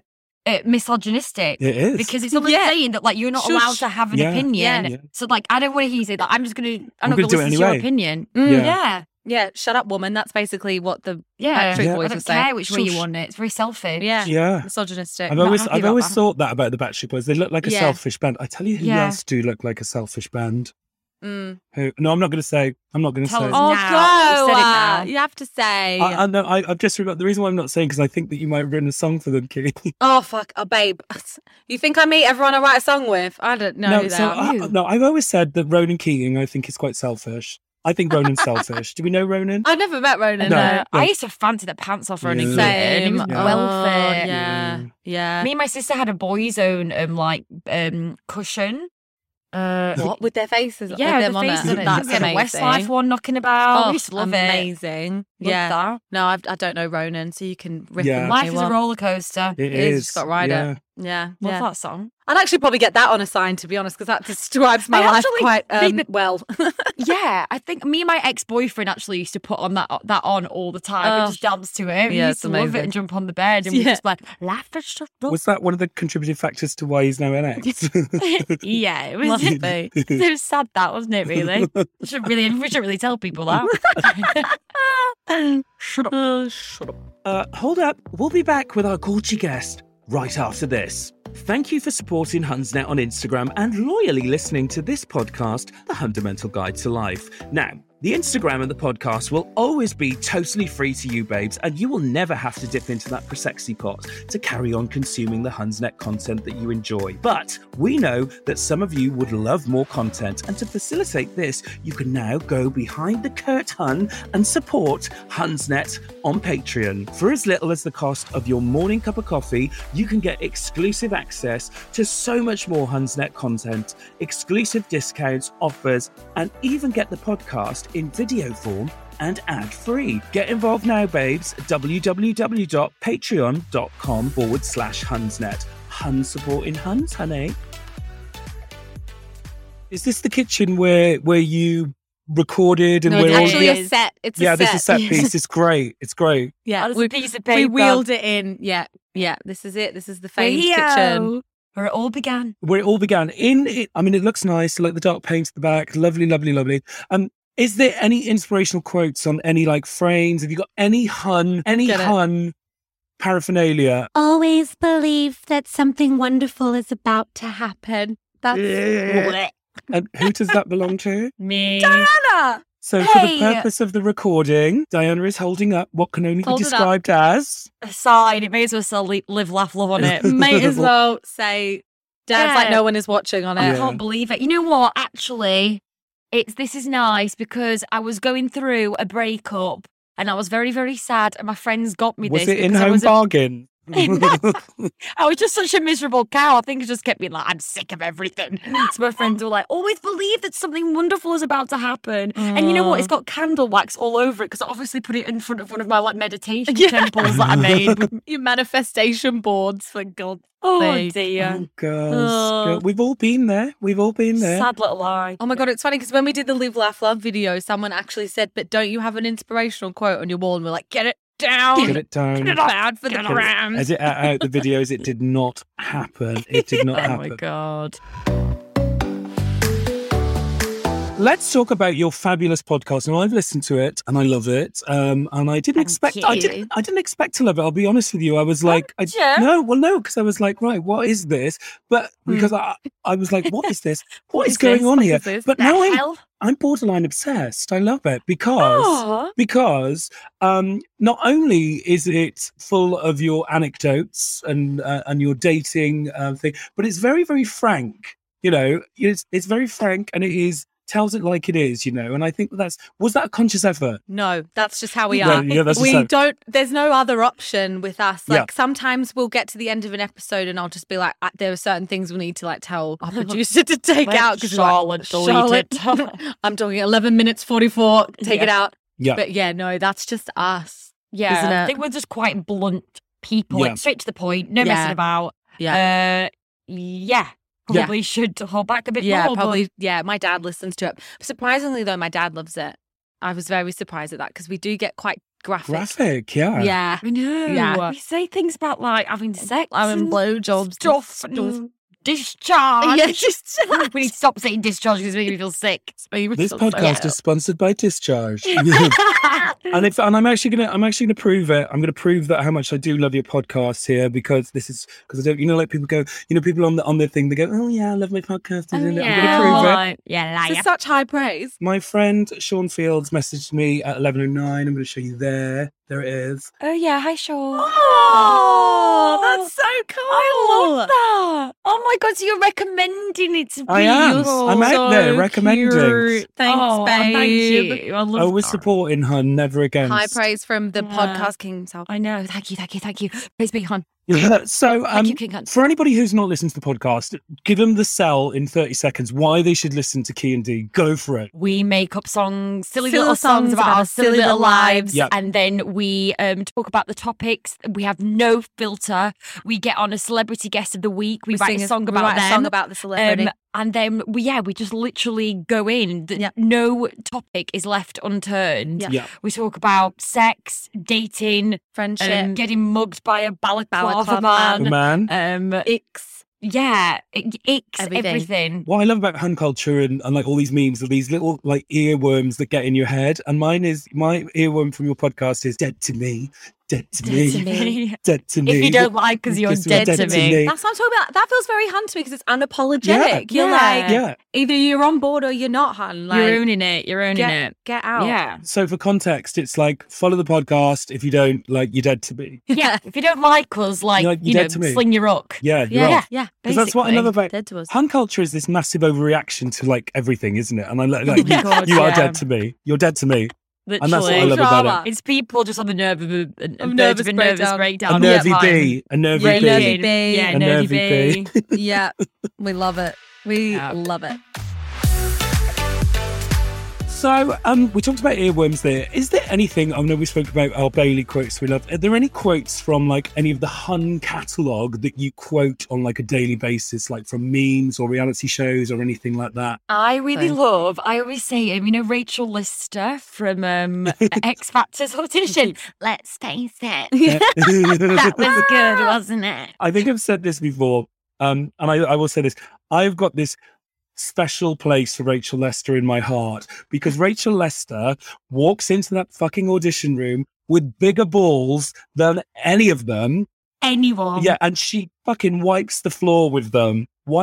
misogynistic. It is. Because it's almost Yeah. saying that like you're not Shush. allowed to have an Yeah. opinion. Yeah. So like I don't want to hear you say that. I'm not I'm gonna gonna do it listen to your anyway. opinion. Yeah. Yeah. Yeah, shut up, woman. That's basically what the Yeah. Backstreet Yeah. Boys I don't would say. care which way you Shush. want it. It's very selfish. Yeah. Yeah. Misogynistic. I've not always happy about that. thought that about the Backstreet Boys. They look like a Yeah. selfish band. I tell you who Yeah. else do look like a selfish band. Mm. Who? No, I'm not going to say. I'm not going to Tell say. us. Oh, Now. go. You said it now. You have to say. I know. I've just remembered the reason why I'm not saying because I think that you might have written a song for them, Kitty. Oh, fuck. Oh, babe. You think I meet everyone I write a song with? I don't know no, that. no. I've always said that Ronan Keating, I think, is quite selfish. I think Ronan's selfish. Do we know Ronan? I've never met Ronan. No. I used to fancy the pants off Ronan Yeah. Keating. He was Yeah. well fit. Yeah. Yeah. Me and my sister had a boys' own cushion. What? With their faces? Yeah, with them the on faces it. on it. That's We had a amazing. Westlife one knocking about. Oh, We used to love it. amazing. Loved Yeah. that. No, I don't know Ronan, so you can rip Yeah. him. Life is a roller coaster. It is. is. Just got to ride yeah. it. Yeah. Love yeah. that song. I'd actually probably get that on a sign, to be honest, because that describes my I life actually quite think that- well. Yeah, I think me and my ex-boyfriend actually used to put on that on all the time. We just dance to it. We Yeah, used it's to love it amazing. and jump on the bed and we just like laugh at stuff. Was that one of the contributing factors to why he's now an ex? Yeah, it was. Must be. It was sad, that wasn't it? Really, we should really tell people that. Shut up. Hold up. We'll be back with our Gucci guest right after this. Thank you for supporting Hunsnet on Instagram and loyally listening to this podcast, The Fundamental Guide to Life. Now, the Instagram and the podcast will always be totally free to you, babes, and you will never have to dip into that prosexy pot to carry on consuming the Hunsnet content that you enjoy. But we know that some of you would love more content, and to facilitate this, you can now go behind the curtain and support Hunsnet on Patreon. For as little as the cost of your morning cup of coffee, you can get exclusive access to so much more Hunsnet content, exclusive discounts, offers, and even get the podcast in video form and ad-free. Get involved now, babes. www.patreon.com/Hunsnet. Hun supporting Huns, honey. Is this the kitchen where you recorded and No, it's where all actually the... a set. It's a Yeah, set. this is set piece. It's great. It's great. Yeah, That's a piece of we paper. wheeled it in. Yeah, yeah. This is it. This is the famed kitchen. Where it all began. Where it all began. It looks nice. Like the dark paint at the back. Lovely, lovely, lovely. Is there any inspirational quotes on any like frames? Have you got any Hun paraphernalia? Always believe that something wonderful is about to happen. That's And who does that belong to? Me. Diana. So for the Hey! purpose of the recording, Diana is holding up what can only be Hold it up. described as... Aside, it may as well still live, laugh, love on it. May as well say, Dad's like Yeah. no one is watching on I it. can't believe it. You know what? Actually, this is nice because I was going through a breakup and I was very, very sad. And my friends got me Was this. it because I in-home was bargain? I was just such a miserable cow. I think it just kept me like, I'm sick of everything. So my friends were like, always believe that something wonderful is about to happen. And you know what? It's got candle wax all over it because I obviously put it in front of one of my like meditation temples that I made. Your manifestation boards, for God's Oh sake. dear. Oh, girls. We've all been there. We've all been there. Sad little lie. Oh my God, it's funny because when we did the Live, Laugh, Love video, someone actually said, but don't you have an inspirational quote on your wall? And we're like, get it down. Get it down. Get it bad for the gram. As it out the videos, it did not happen. It did not Oh happen. my God. Let's talk about your fabulous podcast. Now I've listened to it and I love it. And I didn't expect. you. I didn't expect to love it. I'll be honest with you. I was like, you? no, because I was like, right, what is this? But because I was like, what is this? What is is this? going on What here? is this? But The now hell? I'm borderline obsessed. I love it because not only is it full of your anecdotes and your dating thing, but it's very, very frank. You know, it's very frank and tells it like it is, you know, and I think was that a conscious effort? No, that's just how we are. Yeah, that's we just how- don't, there's no other option with us. Like Yeah. sometimes we'll get to the end of an episode and I'll just be like, there are certain things we need to like tell our producer to take Let out. Because Charlotte delete it. I'm talking 11 minutes 44, take it Yeah. out. Yeah. But yeah, no, that's just us. Yeah, Isn't it? I think we're just quite blunt people. Yeah. Like, straight to the point, no Yeah. messing about. Yeah. Probably should hold back a bit Yeah, more. but- probably. Yeah, my dad listens to it. Surprisingly, though, my dad loves it. I was very surprised at that because we do get quite graphic. Yeah. Yeah. I know. Yeah. We say things about like having sex, Having and blowjobs, stuff, and discharge. Yeah, discharge. We need to stop saying discharge because it makes me feel sick. This podcast is sponsored by Discharge. And I'm actually gonna prove it. I'm gonna prove that how much I do love your podcast here because I don't, you know, like people go, you know, people on their thing, they go, oh yeah, I love my podcast. I'm gonna prove it. Yeah, This liar. is such high praise. My friend Sean Fields messaged me at 11:09. I'm going to show you there. There it is. Oh yeah, hi Sean. Oh, that's so cool. I love that. Oh my God, so you're recommending it to people. I am. I'm out there recommending. Cute. Thanks, Oh, babe. thank you. I love Always that. supporting Hun, never against. High praise from the Yeah. podcast king himself. I know. Thank you. Praise be, hon. So, Thank you, King Hunt. for anybody who's not listened to the podcast, give them the sell in 30 seconds why they should listen to Key and D. Go for it. We make up songs, silly Silly little songs about our silly little lives. Yep. And then we talk about the topics. We have no filter. We get on a celebrity guest of the week. We write a song about them. a song about the celebrity. And then we just literally go in. No topic is left unturned. Yeah. Yeah. We talk about sex, dating, Friendship. getting mugged by a balaclava Balaclava man. Man. Icks. Icks, everything. What I love about Hun culture and like all these memes are these little like earworms that get in your head. And my earworm from your podcast is dead to me. Dead to me. Dead to me. If you don't like us, you're dead to me. That's what I'm talking about. That feels very Hun to me because it's unapologetic. Yeah. You're like, Yeah. either you're on board or you're not, Hun. Like, You're owning it. You're owning it. Get out. Yeah. So for context, it's like follow the podcast. If you don't, like, you're dead to me. Yeah. If you don't like us, You're dead to me. sling your hook. Yeah, you're Yeah. off. Yeah. Because that's what I love about Dead to us. Hun culture is this massive overreaction to like everything, isn't it? And I like God, you are yeah. dead to me. You're dead to me. Literally. And that's what I love about it. It's people just on the nerve of a nervous nervous breakdown. breakdown. A nervy all the time. bee. A nervy Nervy bee. bee. Yeah, A nervy nervy bee. Yeah. We love it. We Yeah. love it. So, we talked about earworms there. Is there anything, I know we spoke about our Bailey quotes we love. Are there any quotes from like any of the Hun catalogue that you quote on like a daily basis, like from memes or reality shows or anything like that? I really love, I always say, Rachel Lister from X Factor's audition. Let's face it. That was good, wasn't it? I think I've said this before, and I will say this. I've got this special place for Rachel Lester in my heart because Rachel Lester walks into that fucking audition room with bigger balls than any of them. Anyone. Yeah, and she fucking wipes the floor with them.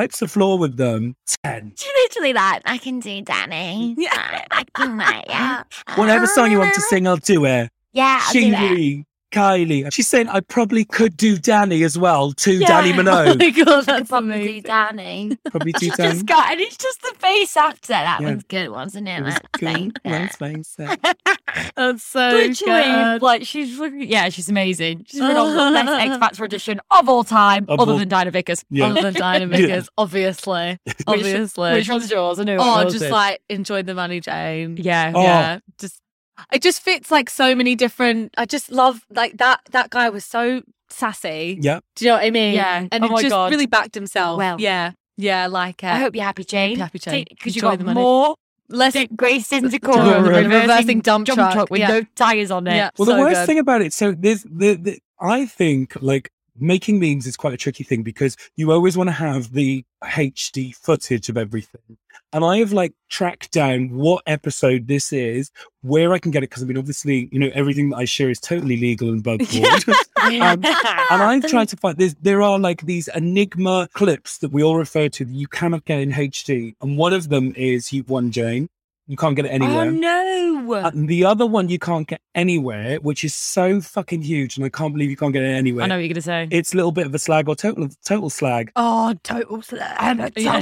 10. She's literally like, I can do Danny. Yeah. I can write, yeah. Whatever song you want to sing, I'll do it. Yeah, I'll do it. Shingri, Kylie. She's saying I probably could do Danny as well, to Danny Oh Minogue. my God, I that's could probably do amazing. Danny. Probably do She's Danny. just got, and it's just the face after. That Yeah. was good, wasn't it? It was Let's face good. it. Let's face it. That's so Literally, good. like she's amazing. She's been on the best X Factor audition of all time, Of other all- than Dinah Vickers. Yeah. Other than Dinah Vickers, obviously. Obviously. Which one's yours? I know. Oh, yours just is. like enjoy the money, Jane. Yeah. Oh. Yeah. It just fits like so many different. I just love like that guy was so sassy. Yeah. Do you know what I mean? Yeah. And Oh he my just God. really backed himself. Well. Yeah. Yeah, like I hope you're happy, Jane. Happy, Jane. Because you Enjoy got the money. more less Grace into Reversing corner, reversing dump truck, with yeah. no tires on it. Yeah. Well, So the worst good. thing about it, so there's I think like making memes is quite a tricky thing because you always want to have the HD footage of everything. And I have like tracked down what episode this is, where I can get it. Because I mean, obviously, everything that I share is totally legal and above board. And I've tried to find there are like these enigma clips that we all refer to that you cannot get in HD. And one of them is You've Won, Jane. You can't get it anywhere. Oh no! And the other one you can't get anywhere, which is so fucking huge, and I can't believe you can't get it anywhere. I know what you're gonna say. It's a little bit of a slag or total slag. Oh, total slag. Total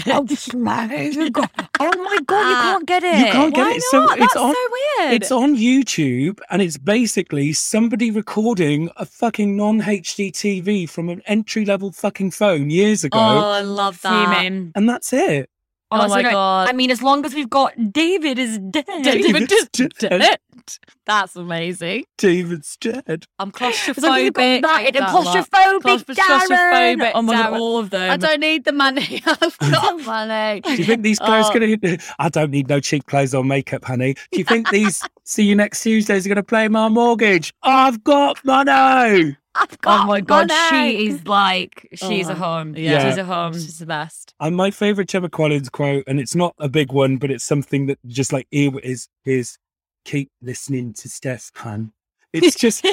slag. Oh my God, you can't get it. You can't get Why it. So not? it's That's on. so weird. It's on YouTube, and it's basically somebody recording a fucking non-HD TV from an entry-level fucking phone years ago, Oh, I love that. Fuming. and that's it. Oh my God. I mean, as long as we've got David is dead. David is dead. dead. That's amazing. David's dead. I'm As long as you've claustrophobic. got that, That claustrophobic, Darren. Claustrophobic, Oh my God, Darren. all of them. I don't need the money. I've got money. Do you think these clothes Oh. going to? I don't need no cheap clothes or makeup, honey. Do you think these "See You Next Tuesday" is going to play my mortgage? I've got money. I've got Oh my God, money. she is like, she's a Oh, home. yeah. She's a home. She's the best. And my favorite Gemma Collins quote, and it's not a big one, but it's something that just like is keep listening to Steph, hun. It's just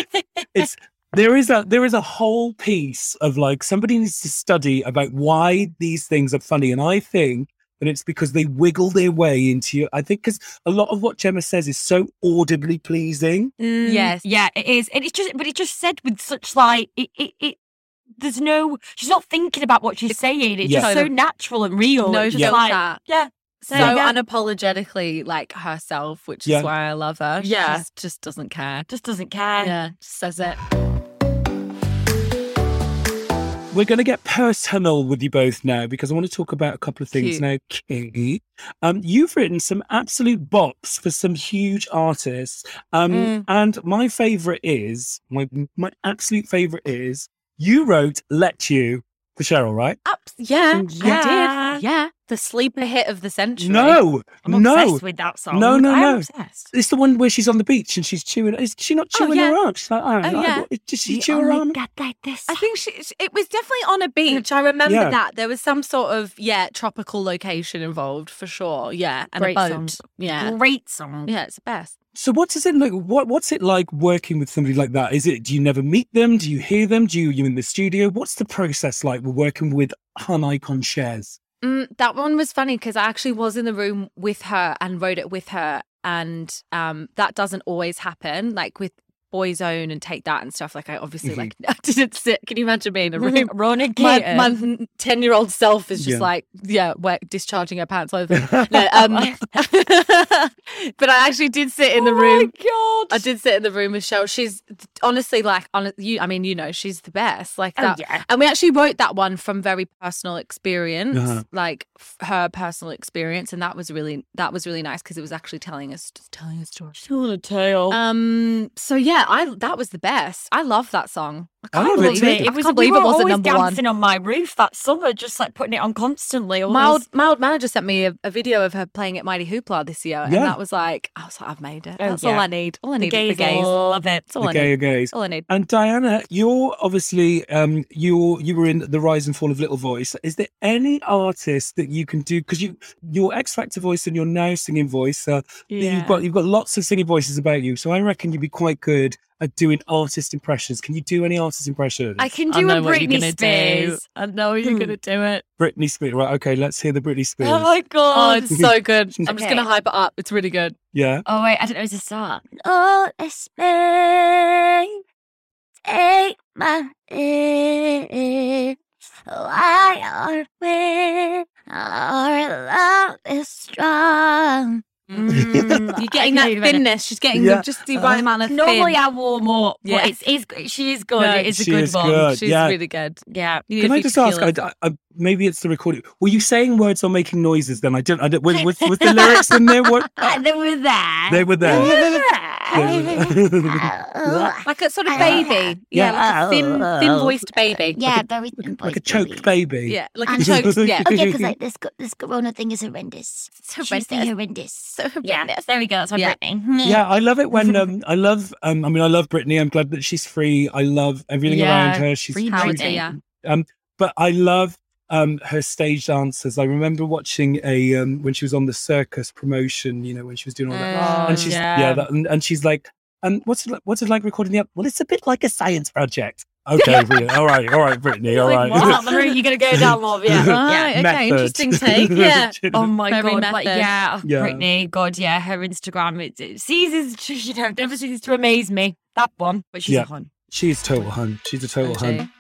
there is a whole piece of like somebody needs to study about why these things are funny, and I think that it's because they wiggle their way into you. I think because a lot of what Gemma says is so audibly pleasing. Yes. Yeah, it is. And it's just said with such like, there's no, she's not thinking about what she's saying. It's Yeah. just so natural and real. No It's just filter. like, yeah. So There you go. unapologetically like herself, which Yeah. is why I love her. She Yeah. just doesn't care. Just doesn't care. Yeah, just says it. we're going to get personal with you both now because I want to talk about a couple of things. Cute. Now, Kate, you've written some absolute bops for some huge artists. And my favourite is, my absolute favourite is, you wrote Let You for Cheryl, right? Yeah, Yeah. I did. Yeah. The sleeper hit of the century. No, I'm obsessed with that song. No. I'm obsessed. It's the one where she's on the beach and she's chewing. Is she not chewing her arm? She's like, yeah. Does she chew her arm? Get like this. I think it was definitely on a beach. I remember that. There was some sort of, tropical location involved for sure. Yeah. And Great a boat. song. Yeah. Great song. Yeah, it's the best. So what does it look? What's it like working with somebody like that? Do you never meet them? Do you hear them? You in the studio? What's the process like with working with Hun icon Cher's? That one was funny because I actually was in the room with her and wrote it with her, and that doesn't always happen. Like with Boyzone and Take That and stuff. Like I obviously I didn't sit. Can you imagine me in a room? My 10-year-old self is just discharging her pants over. No, but I actually did sit in the room. Oh my God. I did sit in the room with Cheryl. She's honestly she's the best. Like that. Yeah. And we actually wrote that one from very personal experience, like her personal experience, and that was really nice because it was actually telling a story. Telling a tale. So yeah, that was the best. I love that song. I love it too. It was, I can't believe it wasn't number one. Dancing on my roof that summer, just like putting it on constantly. Mild Manager sent me a video of her playing at Mighty Hoopla this year, and that was like, I was like, I've made it. That's all I need. All I need is the gays. Love it. That's all I need. Gays. All I need. And Diana, you're obviously you were in the rise and fall of Little Voice. Is there any artist that you can do, because your X Factor voice and your now singing voice, you've got lots of singing voices about you, so I reckon you'd be quite good at doing artist impressions. Can you do any artist impressions? I can do a Britney Spears. I know you're going to do it. Britney Spears. Right, okay, let's hear the Britney Spears. Oh my God. Oh, it's so good. I'm just Okay. going to hype it up. It's really good. Yeah. Oh wait, I don't know where to start. Oh, it's me. Take my hand. Why are we? Our love is strong. You're getting that thinness. She's getting just the right amount of Normally thin. I warm up. Yeah. But she is good. No, it is a she good is one. good. She's Yeah. really good. Yeah. Can I just ask? Maybe it's the recording. Were you saying words or making noises? Then I don't. Was the lyrics in there? What? They were there. They were there. Like a sort of baby. Yeah, like a thin-voiced baby. Yeah, very thin Like a choked baby. Yeah, like a choked, yeah. Oh, yeah, because like this Corona thing is horrendous. It's She's horrendous. the horrendous. So Yeah, horrendous. there we go. That's my Yeah. Britney. Yeah, I love it when I love Britney. I'm glad that she's free. I love everything around her. She's free How Britney. yeah. But I love her stage dances. I remember watching a when she was on the circus promotion, when she was doing all that. And she's and she's like, what's it like recording the Well, it's a bit like a science project. Okay, brilliant. all right, Brittany, all right. What? You're going to go down, love, yeah. Right, okay, Method. interesting take. Yeah. Oh my Very God. method. Like, Yeah. Britney, God, yeah, her Instagram, it ceases, never ceases to amaze me. That one, but she's a hun. She's total hun. She's a total Okay. hun.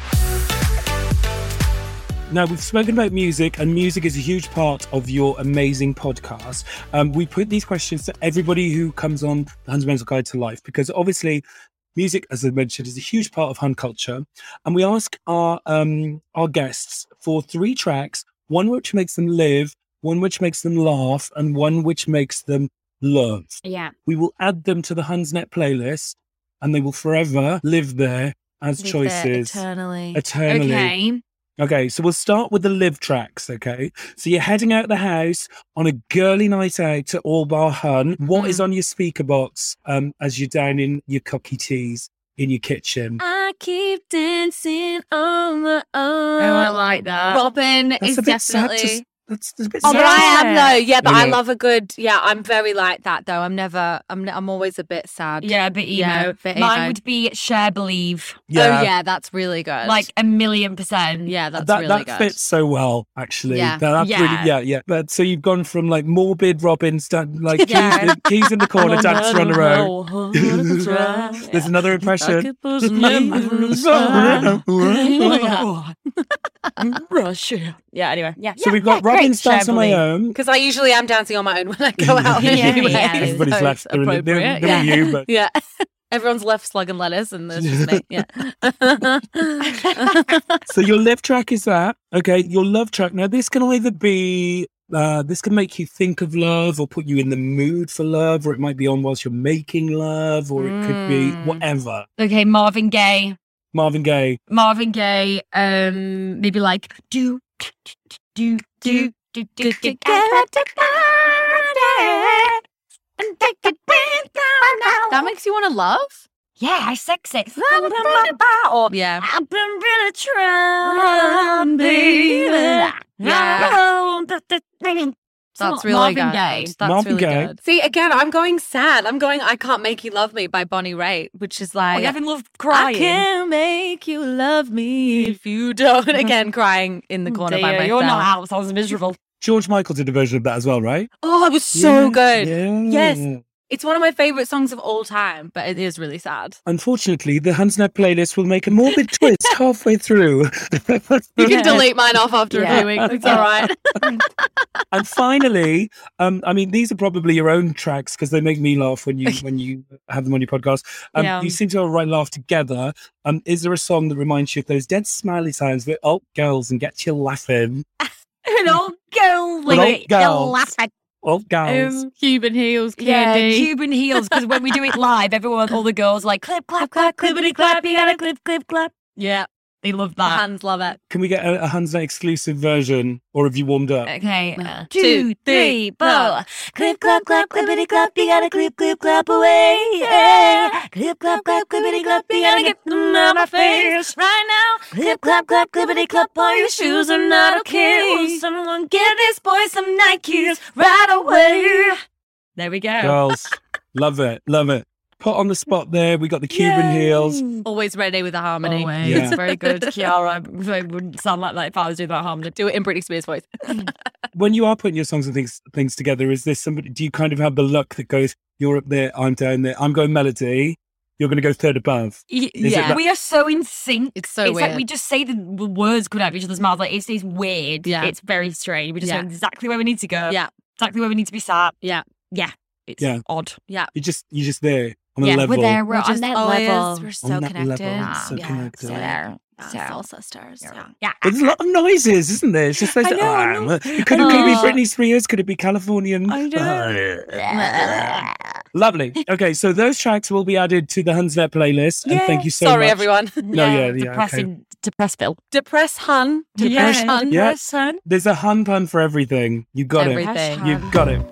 Now, we've spoken about music, and music is a huge part of your amazing podcast. We put these questions to everybody who comes on the Fundamental Guide to Life, because obviously music, as I mentioned, is a huge part of hun culture. And we ask our guests for 3 tracks, one which makes them live, one which makes them laugh, and one which makes them love. Yeah. We will add them to the Hunsnet playlist, and they will forever live there as Live there choices. eternally. Eternally. Okay, so we'll start with the live tracks, okay? So you're heading out the house on a girly night out to All Bar Hun. What is on your speaker box as you're down in your cocky teas in your kitchen? I keep dancing on my own. Oh, I like that. Robin That's is a bit sad. definitely... That's a bit Oh, sad. but I am though. Yeah, but You I know. love a good. Yeah, I'm very like that though. I'm always a bit sad. Yeah, a bit emo. Yeah, a bit Mine emo. would be Share Believe. Oh yeah, that's really good. Like 1,000,000%. yeah, that's that really good. fits so well, actually. Yeah. That's Yeah. really, yeah. But so you've gone from like morbid Robin's like Yeah. keys in the corner, dancer on the road. There's another impression. Russia. Yeah, anyway. Yeah. So we've got Robin's great. Dance on My Share Own. Because I usually am dancing on my own when I go out. Yeah, anyway, yeah. so Everybody's it's left doing appropriate. you, but Yeah. Everyone's left slugging lettuce and there's just me. Yeah. So your left track is that. Okay, your love track. Now, this can either be, this can make you think of love or put you in the mood for love, or it might be on whilst you're making love, or it could be whatever. Okay, Marvin Gaye. Marvin Gaye. Maybe like do get up to party and take it with now. That makes you want to love? Yeah, I sexy. Or Yeah. I've been really trying, baby. Yeah. That's really Marvin good. Gaye. That's Marvin really Gaye. good. See, again, I'm going sad. I'm going I Can't Make You Love Me by Bonnie Raitt, which is like, you haven't loved I crying. can't make you love me if you don't. Again, crying in the corner by myself. You're not out. Sounds miserable. George Michael did a version of that as well, right? Oh, it was so good. Yeah. Yes. It's one of my favorite songs of all time, but it is really sad. Unfortunately, the Hansnet playlist will make a morbid twist halfway through. You can delete mine off after Yeah. a few weeks. It's all right. And finally, I mean, these are probably your own tracks because they make me laugh when you have them on your podcast. Yeah. You seem to have a right laugh together. Is there a song that reminds you of those dead smiley signs with "Oh, girls" and gets you laughing? An old girl. An old girl. Laughing. Oh, girls. Cuban heels, Yeah, candy. Cuban heels. Because when we do it live, all the girls are like clip, clap, clap, clippity, clap. You gotta clip, clip, clap. Yeah, They love the that. hands love it. Can we get a Hansnet exclusive version, or have you warmed up? Okay. 2, 3, 4. Clip, clap, clap, clippity, clap. You gotta clip, clip, clap away. Yeah. Clip, clap, clap, clippity, clap. You gotta get them out my face right now. Clip, clap, clap, clippity, clap. All your shoes are not okay. Someone get this boy some Nikes right away. There we go. Girls, love it, love it. Put on the spot there. We got the Cuban heels. Always ready with a harmony. Always. Yeah. Very good. Kiara wouldn't sound like that if I was doing that harmony. Do it in Britney Spears' voice. When you are putting your songs and things together, is this somebody? Do you kind of have the luck that goes, "You're up there, I'm down there. I'm going melody. You're going to go third above." Is it Yeah. that- We are so in sync. It's so It's weird. like we just say the words coming out of each other's mouths. Like it's weird. Yeah. It's very strange. We just Yeah. know exactly where we need to go. Yeah. Exactly where we need to be sat. Yeah. Yeah. It's Yeah. odd. Yeah. You're just there on a Yeah, level. we're there. We're We're on just that always, level. we're so On that connected. level, so Yeah. connected. So there. So. Soul sisters. Yeah. Yeah. There's a lot of noises, isn't there? It's just those. I know. It could be Britney Spears. Could it be Californian? I know. Lovely. Okay, so those tracks will be added to the Hansnet playlist. And thank you so Sorry, much. everyone. No, yeah, Depressing. Depressville. Depress hun. Depress hun. Yeah. Depression. There's a hun pun for everything. You got Everything. it. You've got it.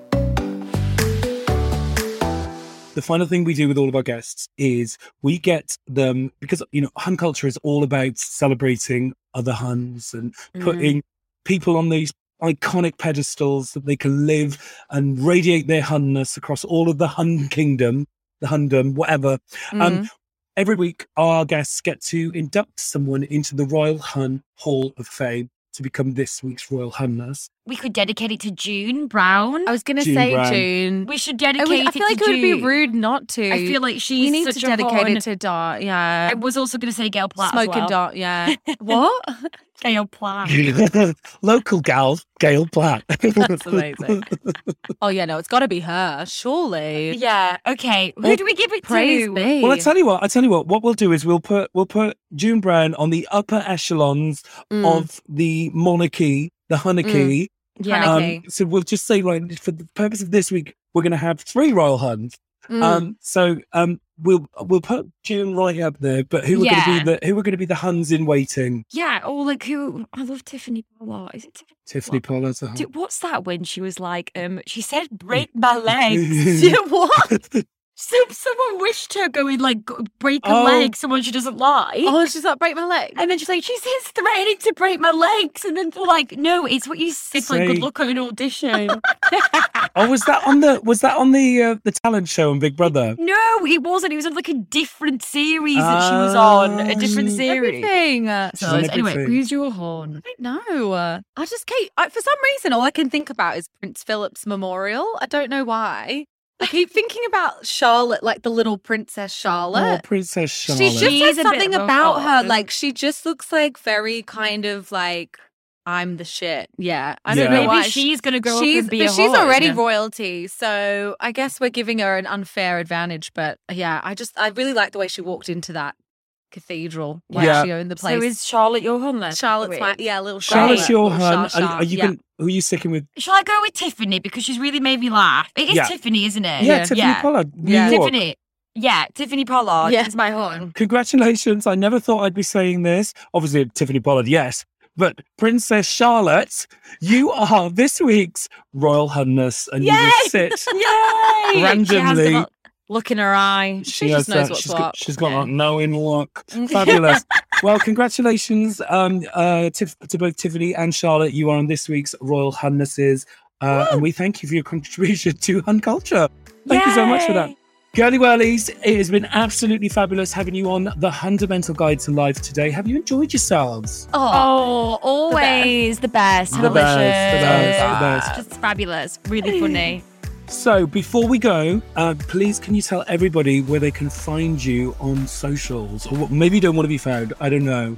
The final thing we do with all of our guests is we get them, because, Hun culture is all about celebrating other Huns and putting people on these iconic pedestals that they can live and radiate their Hunness across all of the Hun kingdom, the Hundom, whatever. Every week, our guests get to induct someone into the Royal Hun Hall of Fame to become this week's Royal Hunness. We could dedicate it to June Brown. I was going to June say Brown. June. We should I dedicate feel it like to it would be June. rude not to. I feel like she's we need such to a dedicate Hun. it to Dot. Yeah. I was also going to say Gail Platt Smoking as well. Dot. Yeah. What? Gail Platt. Local gal, Gail Platt. That's amazing. Oh yeah, no, it's got to be her, surely. Yeah. Okay. Who do we give it Praise to? be. Well, I tell you what. What we'll do is we'll put June Brown on the upper echelons of the monarchy, the Hunnicky. Yeah. Hunnicky. So we'll just say, right, for the purpose of this week, we're going to have 3 Royal Huns. We'll put June right up there. But who are going to be the Huns in waiting? Yeah. Or like who? I love Tiffany Pollard. Is it Tiffany? Tiffany Pollard's a Hun. What's that when she was like, she said, break my legs. What? Someone wished her going like break a leg, someone she doesn't like. Oh, she's like, break my leg. And then she's like, she's threatening to break my legs. And then they're like, no, it's what you it's like Say. good luck on an audition. Oh, was that on the talent show on Big Brother? No, it wasn't. It was on like a different series that she was on. A different series. Everything. So on anyway, everything. who's your horn? I don't know. I just keep, for some reason, all I can think about is Prince Philip's memorial. I don't know why. I keep thinking about Charlotte, like the little Princess Charlotte. Oh, Princess Charlotte. She just She's has a bit something of a about her. hot. Like, she just looks like very kind of like, I'm the shit. Yeah. I Yeah. don't know Maybe why. she's going to grow up She's, and be but a she's whore, already you know? royalty. So I guess we're giving her an unfair advantage. But yeah, I really like the way she walked into that cathedral. Like Yeah. she owned the place. So is Charlotte your hun then? Charlotte's my, little Charlotte's Charlotte. your Little hun. Char. Are you Yeah. who are you sticking with? Shall I go with Tiffany because she's really made me laugh? It is Yeah. Tiffany, isn't it? Yeah, Tiffany Pollard, New Yeah. York. Tiffany. Yeah, Tiffany Pollard Yeah. is my hun. Congratulations. I never thought I'd be saying this. Obviously, Tiffany Pollard, yes. But Princess Charlotte, you are this week's Royal Highness, and you will sit Yay! She has randomly. got look in her eye. She just knows what's she's what. She's got that knowing look. Fabulous. Well, congratulations to both Tiffany and Charlotte. You are on this week's Royal Highnesses, and we thank you for your contribution to Hun culture. Thank you so much for that. Yay! Girly Whirlies, it has been absolutely fabulous having you on the Fundamental Guide to Life today. Have you enjoyed yourselves? Oh, always the best. The best, the Delicious. best. Just fabulous. Really funny. So before we go, please can you tell everybody where they can find you on socials? Or maybe you don't want to be found. I don't know.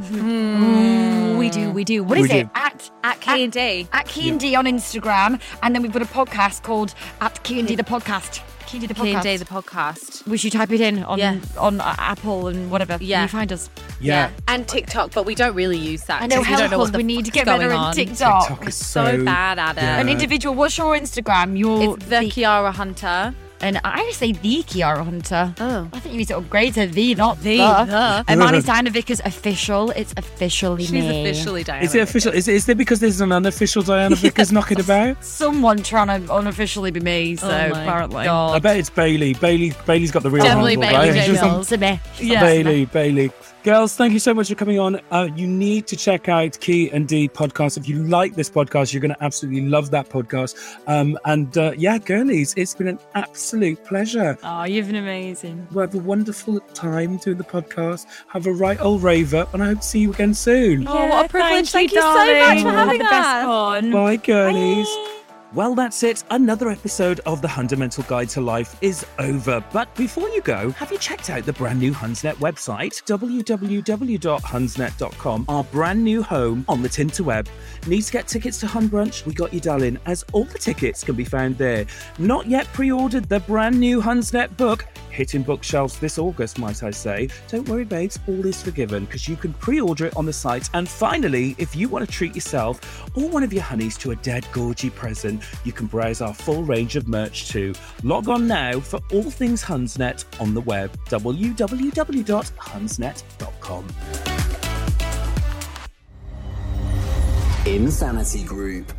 We do. What We is it? do. At K&D. At K&D on Instagram. And then we've got a podcast called At K&D the Podcast. K&D the Podcast. K&D, the podcast. We should type it in on Yeah. on Apple and whatever. Yeah. You find us. Yeah. And TikTok, but we don't really use that. I know, 'cause we don't help know us. what the We need to fuck's get going better on. at TikTok. TikTok is So bad at it. yeah. An individual. What's your Instagram? Your It's the Kiara Hunter. And I say the Kiara Hunter. Oh. I think you need to upgrade to the, not the. The. And mine is Diana Vickers official. It's officially She's me. officially Diana. Is it official? Is it because there's an unofficial Diana Vickers knocking about? Someone trying to unofficially be me, so Oh my apparently. God. I bet it's Bailey. Bailey's got the real Definitely handle, Bailey right? J. She's got- Mills. To me. Yeah. Bailey. Girls, thank you so much for coming on. You need to check out Key and D podcast. If you like this podcast, you're going to absolutely love that podcast. Yeah, girlies, it's been an absolute pleasure. Oh, you've been amazing. We'll have a wonderful time doing the podcast. Have a right old raver, and I hope to see you again soon. Oh, what a privilege. Thank you so darling. much for Had having the best us. fun. Bye, girlies. Well, that's it. Another episode of the Fundamental Guide to Life is over. But before you go, have you checked out the brand new Hunsnet website? www.hunsnet.com, our brand new home on the Tinterweb. Need to get tickets to Hun Brunch? We got you, darling, as all the tickets can be found there. Not yet pre-ordered the brand new Hunsnet book, hitting bookshelves this August, might I say. Don't worry, babes, all is forgiven because you can pre-order it on the site. And finally, if you want to treat yourself or one of your honeys to a dead gorgy present, you can browse our full range of merch too. Log on now for all things Hunsnet on the web, www.hunsnet.com. Insanity Group.